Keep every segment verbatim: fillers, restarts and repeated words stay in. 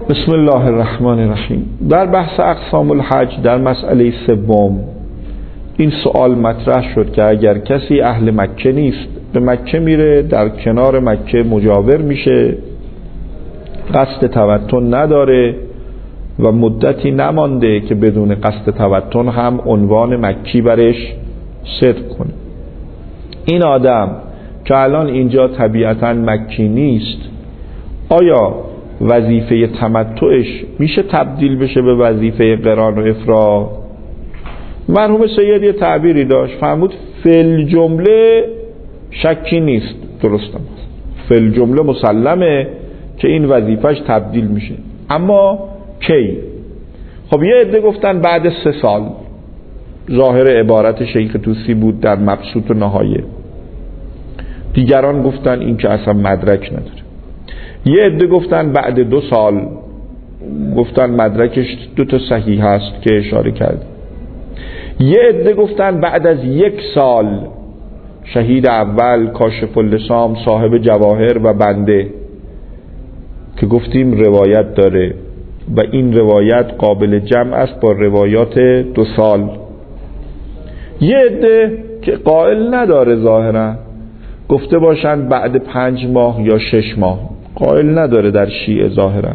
بسم الله الرحمن الرحیم. در بحث اقسام الحج در مسئله سوم این سوال مطرح شد که اگر کسی اهل مکه نیست، به مکه میره، در کنار مکه مجاور میشه، قصد تمتع نداره و مدتی نمانده که بدون قصد تمتع هم عنوان مکی برش صدق کنه، این آدم که الان اینجا طبیعتاً مکی نیست، آیا وظیفه تمتعش میشه تبدیل بشه به وظیفه قران و افراد؟ مرحوم سید یه تعبیری داشت، فرمود فل جمله شکی نیست، درستم، فل جمله مسلمه که این وظیفهش تبدیل میشه، اما کی؟ خب یه عده گفتن بعد سه سال، ظاهر عبارت شیخ طوسی بود در مبسوط و نهایه. دیگران گفتن این که اصلا مدرک نداره. یه عده گفتن بعد دو سال، گفتن مدرکش دو تا صحیح هست که اشاره کرد. یه عده گفتن بعد از یک سال، شهید اول، کاشف اللسام، صاحب جواهر و بنده که گفتیم روایت داره و این روایت قابل جمع است با روایات دو سال. یه عده که قائل نداره ظاهرا، گفته باشن بعد پنج ماه یا شش ماه، قائل نداره در شیعه ظاهرا.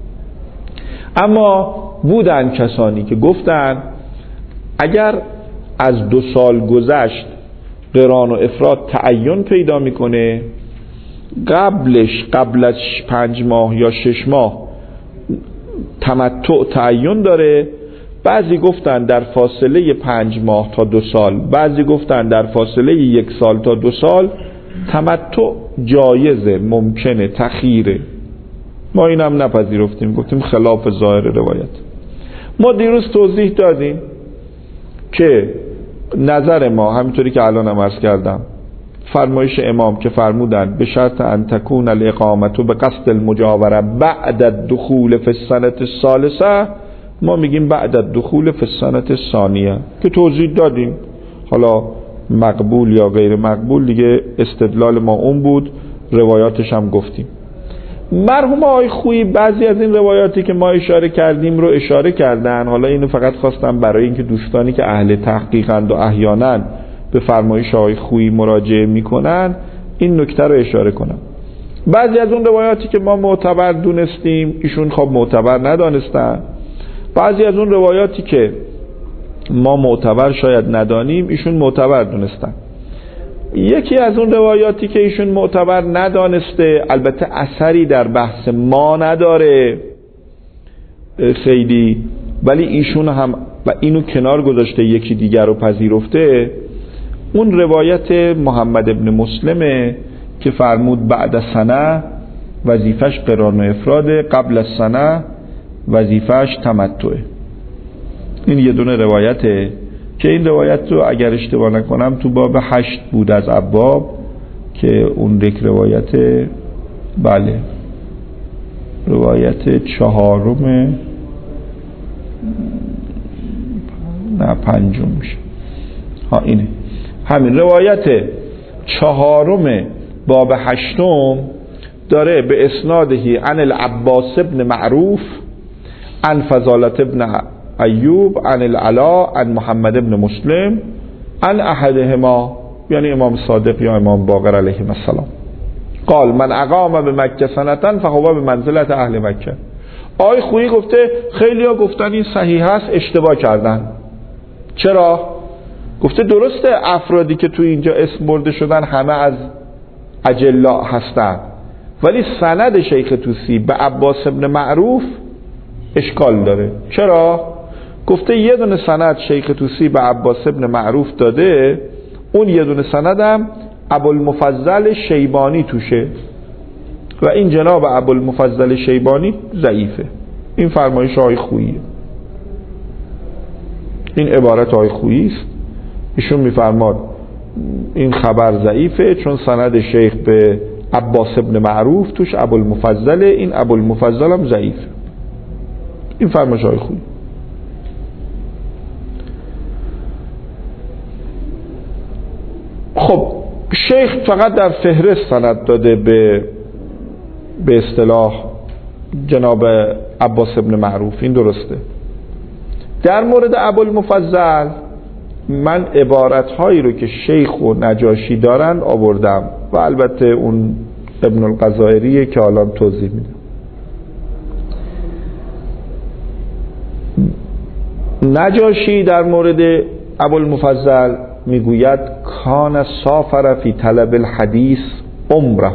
اما بودن کسانی که گفتن اگر از دو سال گذشت قران و افراد تعین پیدا میکنه، قبلش قبل از پنج ماه یا شش ماه تمتع تعین داره. بعضی گفتن در فاصله پنج ماه تا دو سال، بعضی گفتن در فاصله یک سال تا دو سال تمتع جایزه، ممکنه، تخیره. ما اینم نپذیرفتیم، گفتیم خلاف ظاهر روایت. ما دیروز توضیح دادیم که نظر ما همینطوری که الانم عرض کردم، فرمایش امام که فرمودن به شرط ان تکون الاقامت به قصد المجاوره بعد الدخول فی السنه الثالثه، ما میگیم بعد الدخول فی السنه الثانیه که توضیح دادیم. حالا مقبول یا غیر مقبول دیگه استدلال ما اون بود، روایاتش هم گفتیم. مرحوم آقای خویی بعضی از این روایاتی که ما اشاره کردیم رو اشاره کردن. حالا اینو فقط خواستم برای اینکه دوستانی که اهل تحقیقند و احیانا به فرمایش آقای خویی مراجعه میکنن این نکته رو اشاره کنم. بعضی از اون روایاتی که ما معتبر دونستیم ایشون خب معتبر ندانستن، بعضی از اون روایاتی که ما معتبر شاید ندانیم ایشون معتبر دونستن. یکی از اون روایاتی که ایشون معتبر ندانسته، البته اثری در بحث ما نداره خیلی، ولی ایشون هم و اینو کنار گذاشته یکی دیگر رو پذیرفته، اون روایت محمد ابن مسلمه که فرمود بعد سنه وظیفش قران و افراد، قبل از سنه وظیفش تمتعه. این یه دونه روایته که این روایت رو اگر اشتباه نکنم تو باب هشت بود از ابواب، که اون یک روایت، بله روایت چهارم، نه پنجم میشه، ها اینه همین روایت چهارم باب هشتم داره به اسنادهی عن العباس ابن معروف عن فضالت ابن ایوب عن العلا عن محمد ابن مسلم عن احدهما، یعنی امام صادق یا امام باقر علیهم السلام، قال من اقام به مکه سنتن فهو به منزلت اهل مکه. آقای خویی گفته خیلی ها گفتن این صحیح هست، اشتباه کردن. چرا؟ گفته درسته افرادی که تو اینجا اسم برده شدن همه از اجلا هستن، ولی سند شیخ طوسی به عباس ابن معروف اشکال داره. چرا؟ گفته یه دونه سند شیخ طوسی به عباس ابن معروف داده، اون یه دونه سندم ابوالمفضل شیبانی توشه و این جناب ابوالمفضل شیبانی ضعیفه. این فرمایش آقای خوییه، این عبارت آقای خویی است. ایشون میفرماد این خبر ضعیفه چون سند شیخ به عباس ابن معروف توش ابوالمفضل، این ابوالمفضل هم ضعیفه. این فرمایش آقای خویی. خب شیخ فقط در فهرست سند داده به به اصطلاح جناب عباس ابن معروف، این درسته. در مورد ابوالمفضل من عبارت هایی رو که شیخ و نجاشی دارن آوردم و البته اون ابن القضایریه که حالا توضیح میدم. نجاشی در مورد ابوالمفضل میگوید کان سافر فی طلب الحدیث عمره،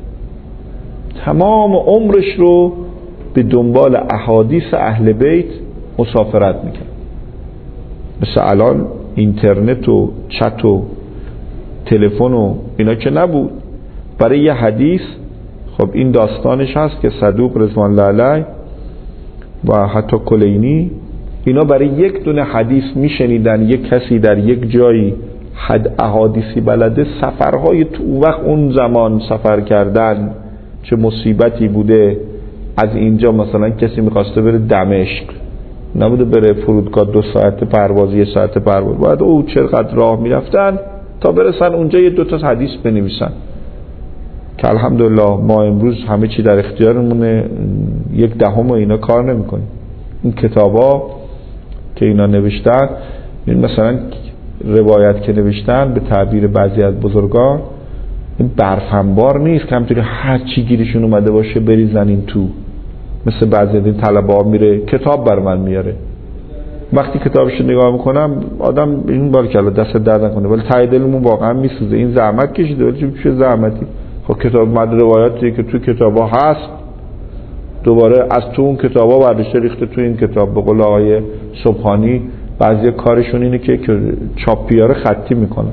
تمام عمرش رو به دنبال احادیث اهل بیت مسافرت میکرد. مثل الان اینترنت و چت و تلفن و اینا که نبود. برای یه حدیث خب این داستانش هست که صدوق رضوان الله علیه و حتی کلینی اینا برای یک دونه حدیث میشنیدن یک کسی در یک جایی حد احادیثی بلده، سفرهای تو وقت اون زمان سفر کردن چه مصیبتی بوده. از اینجا مثلا کسی میخواسته بره دمشق، نبوده بره فرودگاه دو ساعت پرواز یه ساعت پرواز، باید او چقدر راه میرفتن تا برسن اونجا یه دو تا حدیث بنویسن که الحمدلله ما امروز همه چی در اختیارمونه، یک دهم و اینا کار نمیکنیم. این کتابا که اینا نوشتن، این مثلا روایت که نوشتن به تعبیر بعضی از بزرگان این برفنبار نیست که همونطوری هر چی گیرشون اومده باشه بریزن این تو، مثل بعضی از این طلبه ها میره کتاب بر من میاره، وقتی کتابش نگاه میکنم آدم این بار که دست درد نکنه ولی ته دلمون واقعا میسوزه، این زحمت کشیده ولی چه زحمتی. خب کتاب مد روایاتی که تو کتابا هست دوباره از تو اون کتابا برداشته ریخته تو این کتاب. به قول آقای سبحانی بعضی کارشون اینه که چاپیاره خطی میکنن،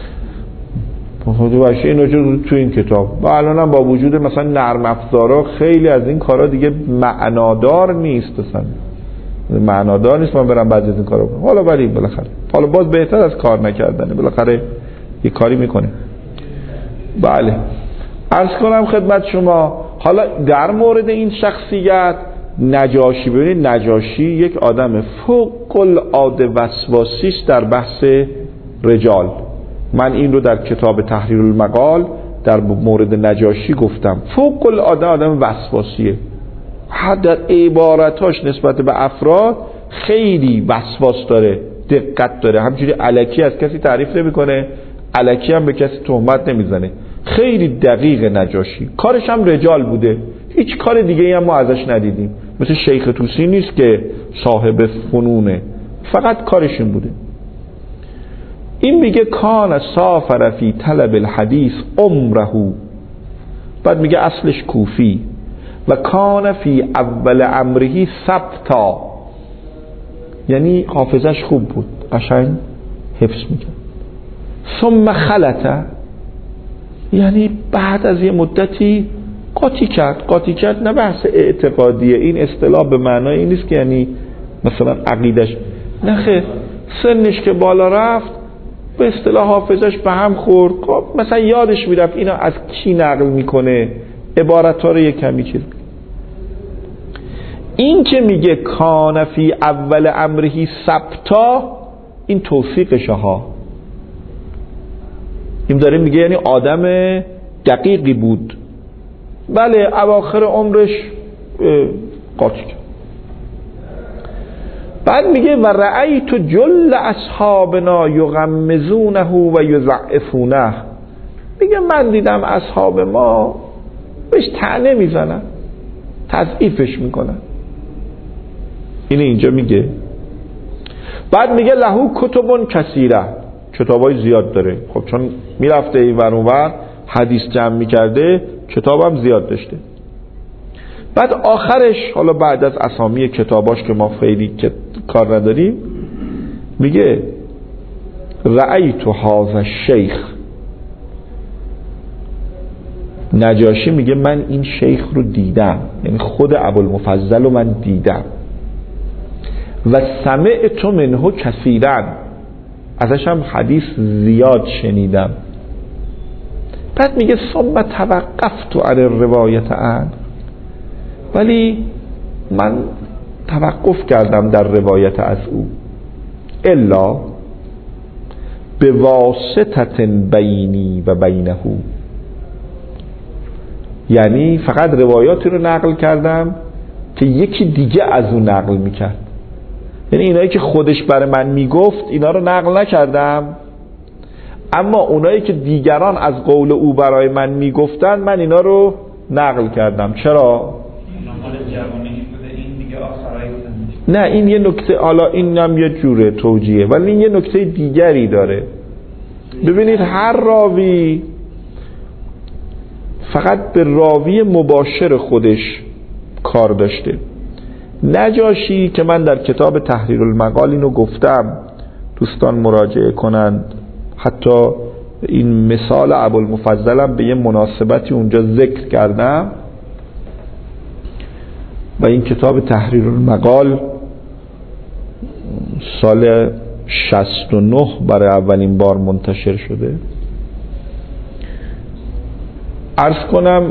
باشه اینو جو تو این کتاب. و الان هم با وجود مثلا نرم افزارا خیلی از این کارا دیگه معنادار نیست، اصلا معنادار نیست من برم بعضی از این کارا کنم. حالا ولی بالاخره حالا باز بهتر از کار نکردنه، بالاخره یه کاری میکنه. بله عرض کنم خدمت شما حالا در مورد این شخصیت نجاشی، ببینید نجاشی یک آدم فوق العاده وسواسی است در بحث رجال. من این رو در کتاب تحریر المقال در مورد نجاشی گفتم، فوق العاده آدم وسواسیه، در عبارتاش نسبت به افراد خیلی وسواس داره، دقت داره، همجوری الکی از کسی تعریف نمیکنه، الکی هم به کسی تهمت نمیزنه، خیلی دقیق نجاشی. کارش هم رجال بوده، هیچ کار دیگه هم ما ازش ندیدیم، مثل شیخ طوسی نیست که صاحب فنونه، فقط کارشون بوده. این میگه کان سافر فی طلب الحدیث عمره، بعد میگه اصلش کوفی، و کان فی اول امره ثبتا، یعنی حافظش خوب بود، قشنگ حفظ میکرد. ثم خلطه، یعنی بعد از یه مدتی قاطی کرد. قاطی کرد نه بحث اعتقادیه، این اصطلاح به معنای این نیست که یعنی مثلا عقیدش نخه، سنش که بالا رفت به اصطلاح حافظش به هم خورد، مثلا یادش میرفت اینا از کی نقل میکنه، عبارت ها رو یک کمی چیز. این که میگه کان فی اول امرهی ثبتا، این توفیقشه ها، این داره میگه یعنی آدم دقیقی بود. بله اواخر عمرش قاطی کرد. بعد میگه و رأیت جل اصحابنا یغمزونه و یضعفونه، میگه من دیدم اصحاب ما بهش طعنه میزنن، تضعیفش میکنن. این اینجا میگه. بعد میگه لهو کتبون کثیره، کتابای زیاد داره، خب چون میرفته اینور اونور حدیث جمع میکرده کتابم زیاد داشته. بعد آخرش حالا بعد از اسامی کتاباش که ما خیلی کار نداریم میگه رأیت هذا الشیخ، نجاشی میگه من این شیخ رو دیدم، یعنی خود ابوالمفضل رو من دیدم، و سمعت منه کثیرا، ازش هم حدیث زیاد شنیدم. بعد میگه ثم توقفت عن الروایت عنه، ولی من توقف کردم در روایت از او، الا به واسطه بینی و بینه، یعنی فقط روایاتی رو نقل کردم که یکی دیگه از اون نقل میکرد. یعنی اینایی که خودش برای من میگفت اینا رو نقل نکردم، اما اونایی که دیگران از قول او برای من میگفتن من اینا رو نقل کردم. چرا؟ نه این یه نکته، حالا این هم یه جوره توجیه، ولی این یه نکته دیگری داره. ببینید هر راوی فقط به راوی مباشر خودش کار داشته. نجاشی که من در کتاب تحریر المقال اینو گفتم، دوستان مراجعه کنند، حتی این مثال ابوالمفضلم به یه مناسبتی اونجا ذکر کردم و این کتاب تحریر المقال سال شصت و نه برای اولین بار منتشر شده. عرض کنم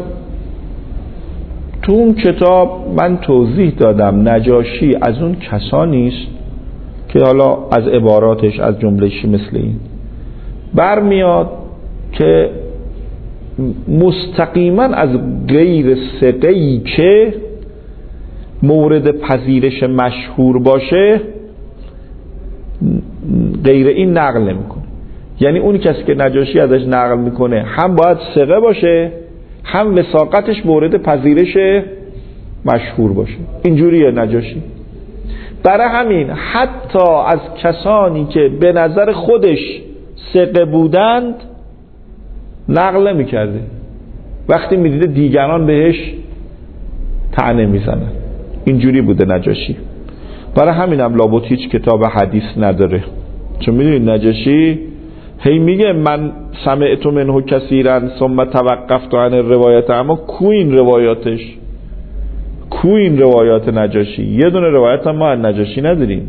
تو اون کتاب من توضیح دادم نجاشی از اون کسانی است که حالا از عباراتش از جمله‌ای مثل این برمیاد که مستقیما از غیر ثقه‌ای که مورد پذیرش مشهور باشه غیر این نقل نمیکنه. یعنی اون کسی که نجاشی ازش نقل میکنه هم باید ثقه باشه، هم وثاقتش مورد پذیرش مشهور باشه. اینجوریه نجاشی. برای همین حتی از کسانی که به نظر خودش ثقه بودند نقل نمیکرده، وقتی میدیده دیگران بهش طعنه میزنن. اینجوری بوده نجاشی. برای همین هم لابد هیچ کتاب حدیث نداره، چون میدونید نجاشی هی میگه من سمعت منه کثیرا ثم توقفت عن الروایت، اما کو این روایاتش؟ کو این روایات نجاشی؟ یه دونه روایت هم ما از نجاشی نداریم،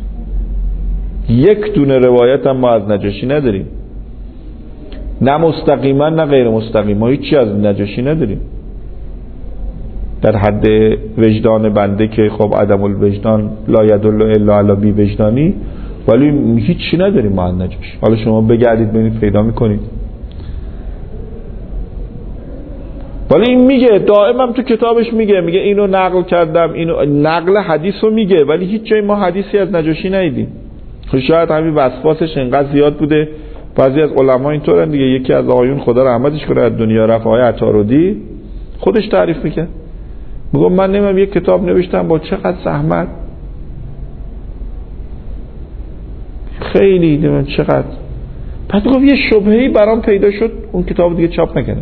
یک دونه روایت هم ما از نجاشی نداریم، نه مستقیما نه غیر مستقیم، ما هیچی از نجاشی نداریم در حد وجدان بنده که خب عدم الوجدان لا یدل الا علی بی وجدانی، ولی هیچی نداریم ما از نجاشی. حالا شما بگردید ببینید پیدا میکنید. ولی این میگه دائما تو کتابش میگه میگه اینو نقل کردم، اینو نقل حدیث رو میگه، ولی هیچ جای ما حدیثی از نجاشی ندیدیم. شاید همین وسواسش انقدر زیاد بوده. بعضی از علما اینطورن دیگه. یکی از آقایون خدا رحمتش کنه از دنیا رفت، آقای عطاردی، خودش تعریف میکنه، میگم من نمیدونم یک کتاب نوشتم با چقدر زحمت، خیلی نمیدونم چقدر. بعد میگم یه شبهه‌ای برام پیدا شد، اون کتاب دیگه چاپ نکنه،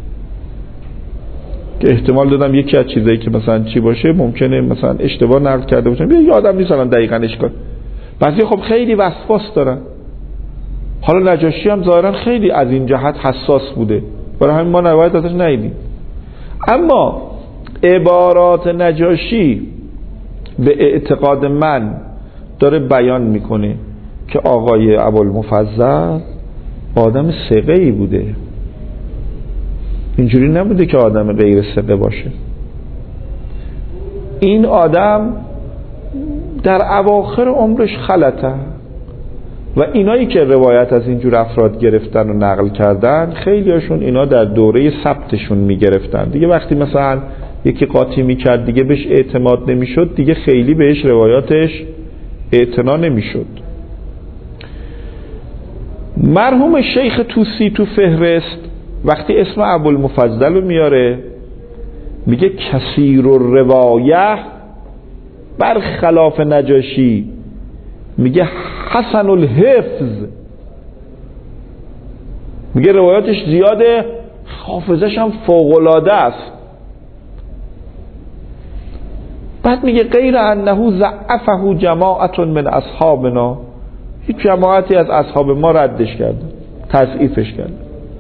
که احتمال دادم یکی از چیزایی که مثلا چی باشه ممکنه مثلا اشتباه نقل کرده باشم، یه یادم نیست الان دقیقاً اشکال. بعضی خب خیلی وسواس دارن. حالا نجاشی هم ظاهرا خیلی از این جهت حساس بوده، برای همین ما روایت ازش ندیدیم. اما عبارات نجاشی به اعتقاد من داره بیان میکنه که آقای ابوالمفضل آدم ثقه‌ای بوده، اینجوری نبوده که آدم غیر ثقه باشه. این آدم در اواخر عمرش خلطه و اینایی که روایت از اینجور افراد گرفتن و نقل کردن خیلی هاشون اینا در دوره ثبتشون میگرفتن دیگه. وقتی مثلا یکی قاطی میکرد دیگه بهش اعتماد نمیشد، دیگه خیلی بهش روایاتش اعتنا نمیشد. مرحوم شیخ طوسی تو فهرست وقتی اسم ابوالمفضل رو میاره میگه کثیر الروایه برخلاف نجاشی، میگه حسن الحفظ، میگه روایاتش زیاده، حافظش هم فوق‌العاده است. بعد میگه غیر انه ضعفه جماعت من اصحابنا، هیچ جماعتی از اصحاب ما ردش کرده، تضعیفش کرده.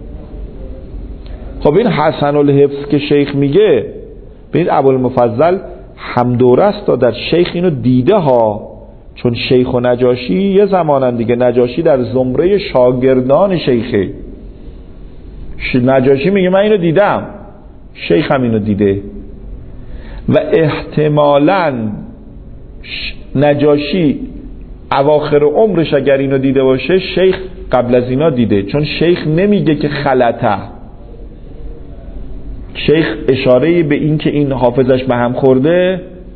خب این حسن الحفظ که شیخ میگه، ببینید ابوالمفضل هم دوره است تا در شیخ اینو دیده ها، چون شیخ و نجاشی یه زمانن دیگه. نجاشی در زمره شاگردان شیخه، نجاشی میگه من اینو دیدم، شیخ هم اینو دیده و احتمالاً نجاشی اواخر عمرش اگر اینو دیده باشه شیخ قبل از اینا دیده، چون شیخ نمیگه که خلطه، شیخ اشاره‌ای به این که این حافظش به هم خورده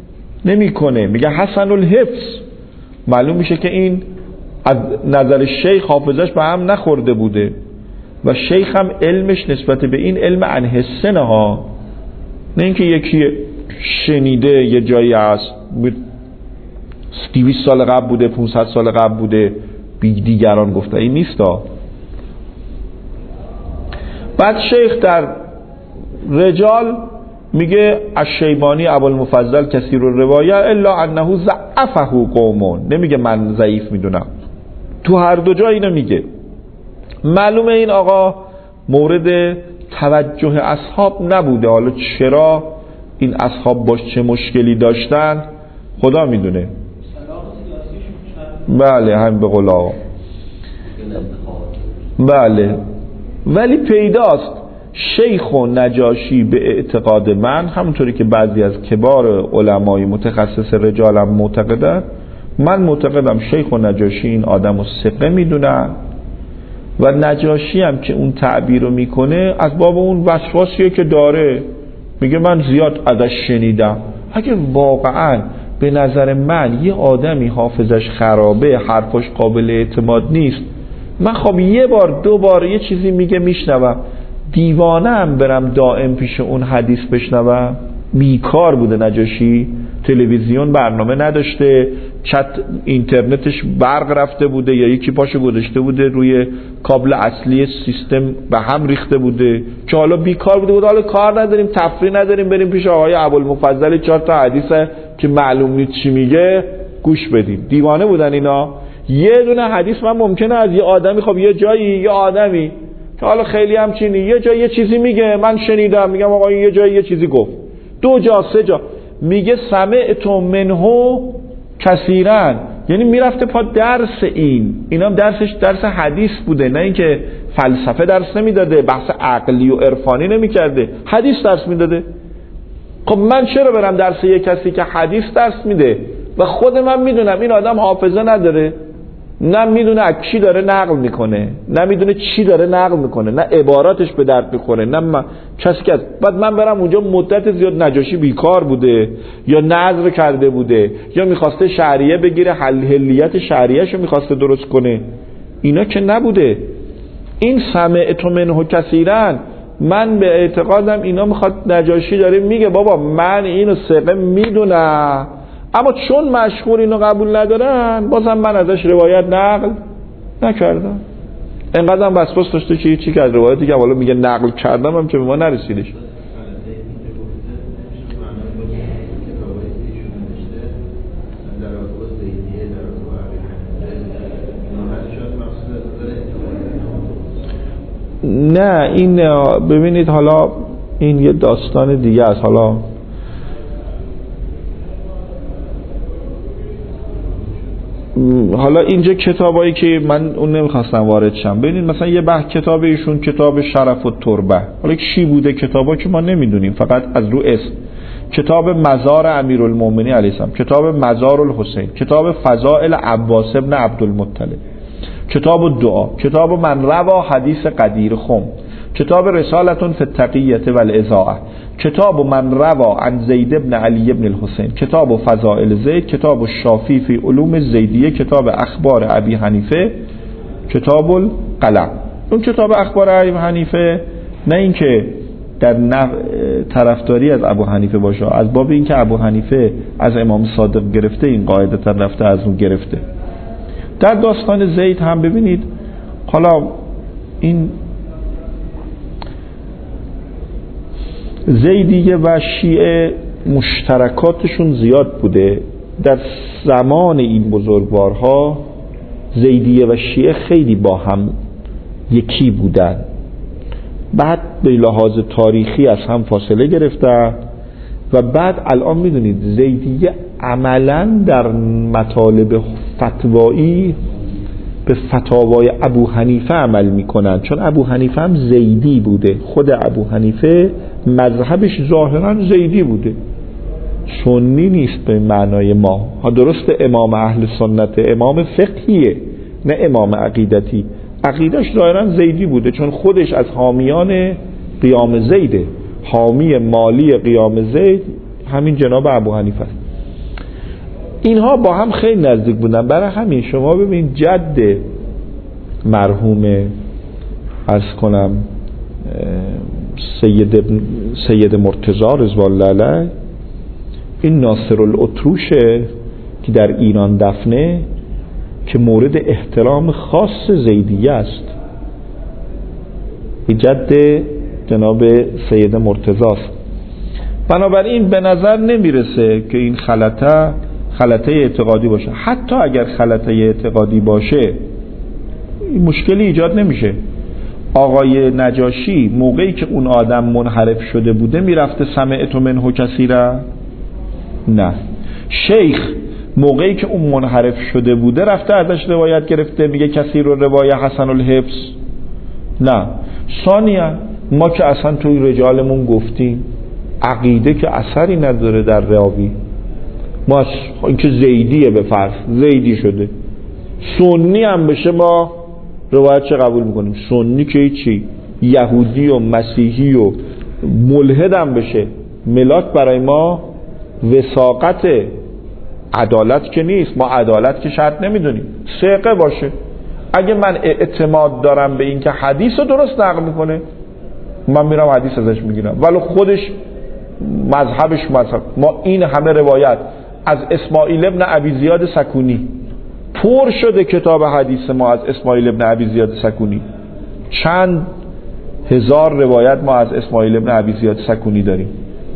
نمیکنه. میگه حسن الحفظ، معلوم میشه که این از نظر شیخ حافظش به هم نخورده بوده و شیخ هم علمش نسبت به این علم انحسنه ها، نه اینکه یکی شنیده یه جایی هست دویست سال قبل بوده، پانصد سال قبل بوده، بی دیگران گفته، این نیست ها. بعد شیخ در رجال میگه الشیبانی ابوالمفضل کثیر الروایه الا انه ضعفه قوم، نمیگه من ضعیف میدونم، تو هر دو جا اینو میگه. معلومه این آقا مورد توجه اصحاب نبوده. حالا چرا این اصحاب باش چه مشکلی داشتن خدا میدونه. بله هم به قول آقا بله، ولی پیداست شیخ و نجاشی به اعتقاد من، همونطوری که بعضی از کبار علمای متخصص رجالم معتقدن، من معتقدم شیخ و نجاشی این آدم رو ثقه میدونن و نجاشی هم که اون تعبیر رو میکنه از باب اون وسواسیه که داره، میگه من زیاد ازش شنیدم. اگه واقعا به نظر من یه آدمی حافظش خرابه، حرفش قابل اعتماد نیست، من خب یه بار دو بار یه چیزی میگه میشنوم، دیوانه هم برم دائم پیش اون حدیث بشنوم؟ بیکار بوده نجاشی، تلویزیون برنامه نداشته، چت اینترنتش برق رفته بوده یا یکی پاشو گذاشته بوده روی کابل اصلی سیستم به هم ریخته بوده که حالا بیکار بوده بود، حالا کار نداریم تفریح نداریم بریم پیش آقای ابوالمفضل چهار تا حدیثه که معلوم نیست چی میگه گوش بدیم. دیوانه بودن اینا. یه دونه حدیث من ممکنه از یه آدمی، خب یه جایی یه آدمی که حالا خیلی هم چینی یه جایی یه چیزی میگه، من شنیدم، میگم آقا یه جایی یه چیزی گفت، دو جا سه جا میگه سمعت منه کثیرا، یعنی میرفته پا درس این اینا درسش درس حدیث بوده، نه اینکه فلسفه درس نمیداده، بحث عقلی و عرفانی نمیکرده، حدیث درس میداده. خب من چرا برم درس یک کسی که حدیث درس میده و خود من میدونم این آدم حافظه نداره، نه میدونه از کی داره نقل میکنه، نه میدونه چی داره نقل میکنه، نه عباراتش به درد میخوره، نه من کسی که بعد من برم اونجا مدت زیاد نجاشی بیکار بوده یا نظر کرده بوده یا میخواسته شهریه بگیره، حل حلیت شهریه‌شو میخواسته درست کنه، اینا که نبوده. این سمعت منه کثیرا، من به اعتقادم اینا میخواد نجاشی داره میگه بابا من اینو ثقه میدونم، اما چون مشهور اینو قبول ندارن بازم من ازش روایت نقل نکردم. اینقدر هم وسواس داشته که چی که از روایتی که حالا میگه نقل کردم هم که به ما نرسیدش. نه این ببینید حالا این یه داستان دیگه است. حالا حالا اینجا کتابایی که من اون نمیخواستم وارد شم، ببینید مثلا یه بحث کتاب ایشون کتاب شرف التربه، حالا چی بوده کتابا که ما نمیدونیم، فقط از رو اسم. کتاب مزار امیرالمومنین علیه السلام، کتاب مزار الحسین، کتاب فضائل عباس ابن عبدالمطلب، کتاب دعا، کتاب من روا حدیث قدیر خم، کتاب رسالتون فی التقیة والاضاءة، کتاب من روا عن زید ابن علی ابن الحسین، کتاب فضائل زید، کتاب شافی فی علوم زیدیه، کتاب اخبار ابی حنیفه، کتاب القلم. اون کتاب اخبار ابی حنیفه نه اینکه در طرفداری از ابو حنیفه باشه، از باب اینکه ابو حنیفه از امام صادق گرفته این قاعده تر رفته از اون گرفته. در داستان زید هم ببینید، حالا این زیدیه و شیعه مشترکاتشون زیاد بوده. در زمان این بزرگوارها زیدیه و شیعه خیلی با هم یکی بودن، بعد به لحاظ تاریخی از هم فاصله گرفتن و بعد الان میدونید زیدیه عملا در مطالب فتوایی به فتاوای ابو حنیفه عمل میکنن، چون ابو حنیفه هم زیدی بوده، خود ابو حنیفه مذهبش ظاهرا زیدی بوده، سنی نیست به معنای ما ها. درست امام اهل سنت، امام فقهیه نه امام عقیدتی، عقیدش ظاهرا زیدی بوده چون خودش از حامیان قیام زیده، حامی مالی قیام زید همین جناب ابو حنیفه است. اینها با هم خیلی نزدیک بودن. برای همین شما ببین جد مرحوم عرض کنم سید سید مرتضی رضوان الله علیه، این ناصر الاتروشه که در ایران دفنه، که مورد احترام خاص زیدیه است. جد جناب سید مرتضی است. بنابراین به نظر نمیرسه که این خلطه خلطه اعتقادی باشه. حتی اگر خلطه اعتقادی باشه مشکلی ایجاد نمیشه. آقای نجاشی موقعی که اون آدم منحرف شده بوده میرفته سمعت منه کثیرا؟ نه. شیخ موقعی که اون منحرف شده بوده رفته ازش روایت گرفته میگه کثیر و روایه حسن الحفظ؟ نه. ثانیا ما که اصلا توی رجالمون گفتیم عقیده که اثری نداره در راوی. ما اینکه زیدیه به فرض زیدی شده، سنی هم بشه ما روایت چه قبول میکنیم؟ سنی که چی؟ یهودی و مسیحی و ملحد هم بشه ملاک برای ما وثاقت عدالت که نیست. ما عدالت که شرط نمیدونیم، ثقه باشه. اگه من اعتماد دارم به این که حدیث رو درست نقل میکنه من میرم حدیث ازش میگیرم، ولی خودش مذهبش مذهب. ما این همه روایت از اسماعیل ابن ابی زیاد سکونی پر شده، کتاب حدیث ما از اسماعیل ابن ابی زیاد سکونی چند هزار روایت ما از اسماعیل ابن ابی زیاد سکونی داریم.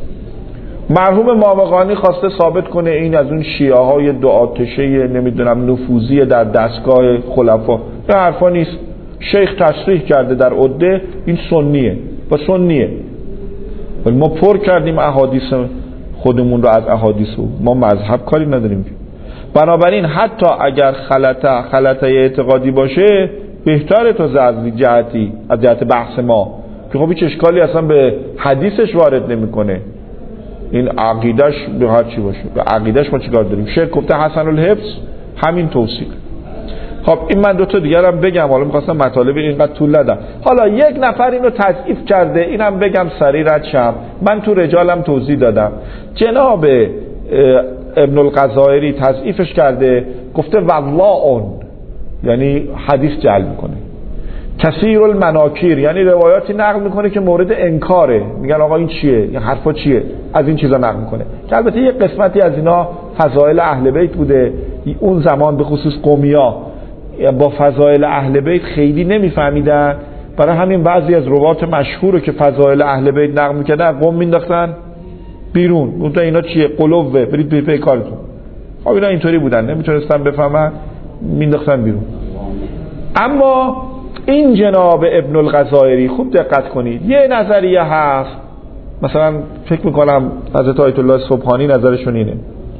مرحوم ماوقانی خواسته ثابت کنه این از اون شیعه های دو آتشه نمیدونم نفوذی در دستگاه خلفا، این حرفا نیست. شیخ تصریح کرده در عده این سنیه و سنیه، ولی ما پر کردیم احادیث خودمون رو از احادیث رو. ما مذهب کاری نداریم. بنابراین حتی اگر خلطه خلطه اعتقادی باشه بهتره تا زعزی جهتی از جهت بحث ما، که خب هیچ اشکالی اصلا به حدیثش وارد نمیکنه. این عقیدش به هر چی باشه، به عقیدش ما چیکار داریم؟ شیخ گفته حسن الحفظ، همین توصیق. خب این من دو تا دیگر هم بگم، حالا می‌خواستم مطالب اینقدر طول ندم. حالا یک نفر اینو تضعیف کرده، اینم بگم سریع رد شم. من تو رجالم توضیح دادم. جناب ابن القضایری تضعیفش کرده، گفته والله یعنی حدیث جعل میکنه. کثیر المناکیر یعنی روایاتی نقل میکنه که مورد انکاره، میگن آقا این چیه، این حرفا چیه، از این چیزا نقل میکنه. که البته یک قسمتی از اینا فضائل اهل بیت بوده. اون زمان به خصوص قومیا با فضائل اهل بیت خیلی نمیفهمیدن، برای همین بعضی از روات مشهور که فضائل اهل بیت نقل میکردن قوم مینداختن بیرون. اون اینا چیه، قلوبه، برید به پی کارتون. خب اینا اینطوری بودن، نمیتونستن بفهمن، مینداختن بیرون. اما این جناب ابن القضایری خوب دقت کنید، یه نظریه هست، مثلا فکر میکنم حضرت آیت الله سبحانی نظرشون اینه.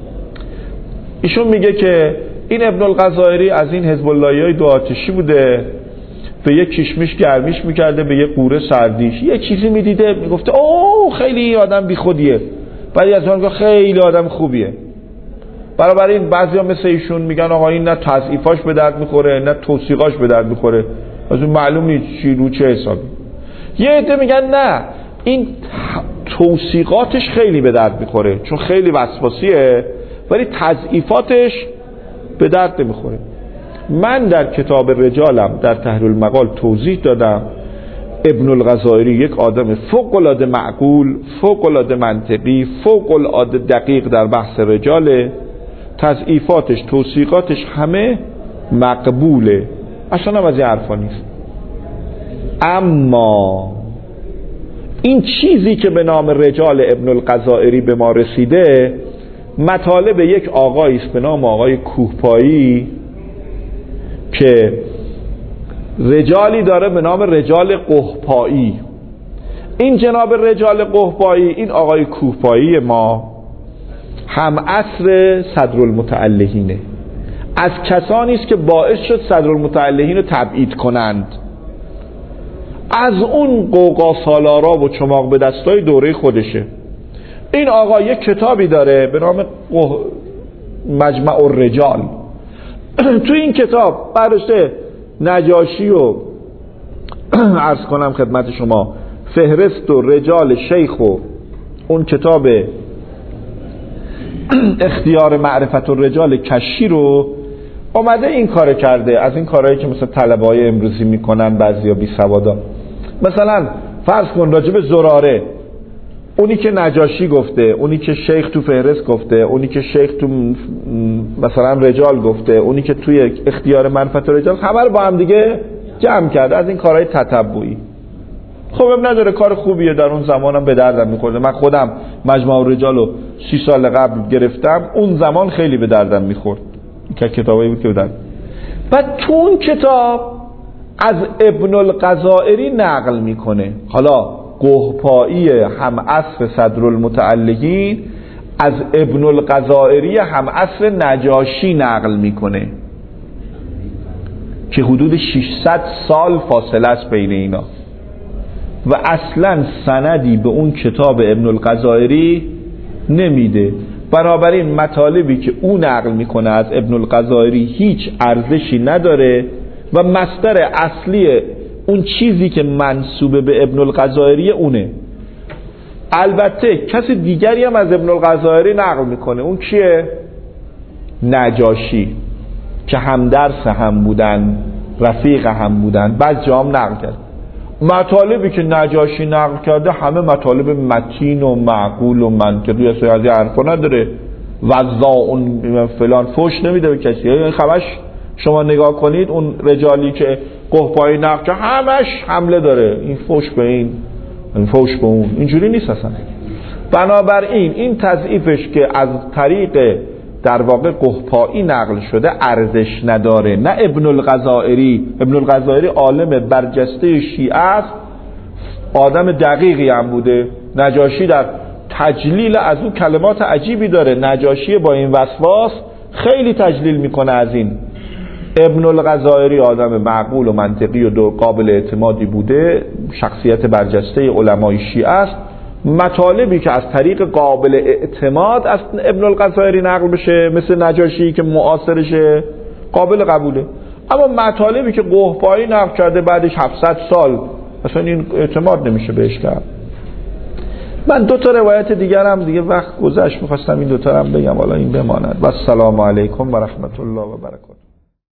ایشون میگه که این ابن القضایری از این حزب اللهیای دو آتشی بوده، به یک کشمش گرمیش میکرده، به یک قوره سردیش. یه چیزی میدیده میگفته اوه خیلی آدم بی خودیه، بعدی از اون خیلی آدم خوبیه. برابر این بعضیا مثل ایشون میگن آقا این نه تضعیفاش به درد میخوره نه توصیقاش به درد میخوره، از اون معلوم نیست چی رو چه حسابی. یه عده میگن نه این توصیقاتش خیلی به درد میخوره چون خیلی وسواسیه، ولی تضعیفاتش به درد نمیخوره. من در کتاب رجالم در تحریر المقال توضیح دادم ابن القضایری یک آدم فوق العاده معقول، فوق العاده منطقی، فوق العاده دقیق در بحث رجاله. تضعیفاتش، توصیقاتش همه مقبوله، اصلا هم از این حرفا نیست. اما این چیزی که به نام رجال ابن القضایری به ما رسیده مطالب یک آقایی است به نام آقای کوهپایی که رجالی داره به نام رجال قحپایی. این جناب رجال قحپایی، این آقای کوهپایی ما هم عصر صدرالمتعلهینه، از کسانی است که باعث شد صدرالمتعلهین رو تبعید کنند. از اون قوقا سالارا و چماق به دستای دوره خودشه. این آقا یک کتابی داره به نام مجمع الرجال. تو این کتاب برشته نجاشی و عرض کنم خدمت شما فهرست و رجال شیخ و اون کتاب اختیار معرفت الرجال کشی رو اومده این کار کرده، از این کارهایی که مثلا طلبه‌های امروزی میکنن بعضیا بی سوادا. مثلا فرض کن راجب زراره، اونی که نجاشی گفته، اونی که شیخ تو فهرست گفته، اونی که شیخ تو مثلا رجال گفته، اونی که توی اختیار معرفت الرجال، همه رو با هم دیگه جمع کرده از این کارهای تتبعی. خب اب نداره، کار خوبیه، در اون زمانم به دردم میخورده. من خودم مجمع الرجال رو سی سال قبل گرفتم، اون زمان خیلی به دردم میخورد که کتابایی بود که بودن. بعد تو اون کتاب از ابن القضائری نقل میکنه، حالا گهپایی هم عصر صدرالمتعلقین از ابن القضائری هم عصر نجاشی نقل میکنه که حدود ششصد سال فاصله است بین اینا و اصلا سندی به اون کتاب ابن القضائری نمیده. بنابراین مطالبی که او نقل میکنه از ابن القضائری هیچ ارزشی نداره و مصدر اصلی اون چیزی که منسوب به ابن القضائری اونه. البته کسی دیگری هم از ابن القضائری نقل میکنه، اون کیه؟ نجاشی، که همدرس هم بودن، رفیق هم بودن. بعد جام نقل کرد مطالبی که نجاشی نقل کرده همه مطالب متین و معقول و منطقی است، از این حرفا نداره. وضع اون فلان فوش نمیده به کسی. یعنی خبرش شما نگاه کنید اون رجالی که قهپایی نقل که همش حمله داره، این فوش به این، این فوش به اون، اینجوری نیست اصلا. بنابراین این تضعیفش که از طریق در واقع قهپایی نقل شده ارزش نداره. نه ابن القضائری، ابن القضائری عالم برجسته شیعه است، آدم دقیقی هم بوده. نجاشی در تجلیل از اون کلمات عجیبی داره، نجاشی با این وسواس خیلی تجلیل میکنه از این. ابن القضائری آدم معقول و منطقی و دو قابل اعتمادی بوده، شخصیت برجسته علمای شیعه است. مطالبی که از طریق قابل اعتماد از ابن القضائری نقل بشه مثل نجاشی که معاصرشه قابل قبوله، اما مطالبی که قهپایی نقل کرده بعدش هفتصد سال اصلا این اعتماد نمیشه بهش کرد. من دو تا روایت دیگر هم دیگه وقت گذشت میخواستم این دو تا هم بگم، حالا این بماند. و السلام علیکم و رحمت الله و برکاته.